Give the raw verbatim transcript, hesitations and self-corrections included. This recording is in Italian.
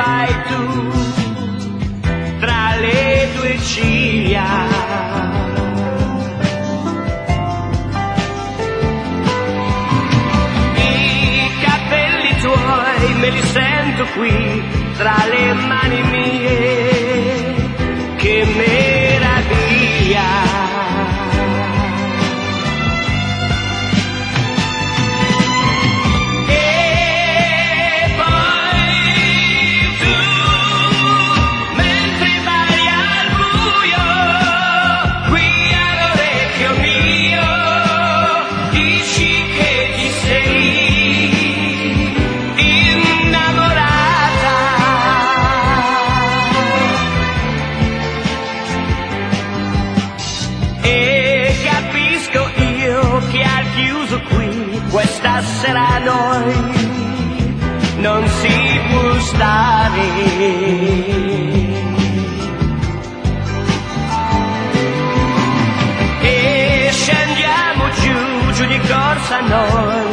fai tu tra le tue ciglia. I capelli tuoi me li sento qui tra le mani mie, che meraviglia. Che al chiuso qui questa sera noi non si può stare, e scendiamo giù, giù di corsa noi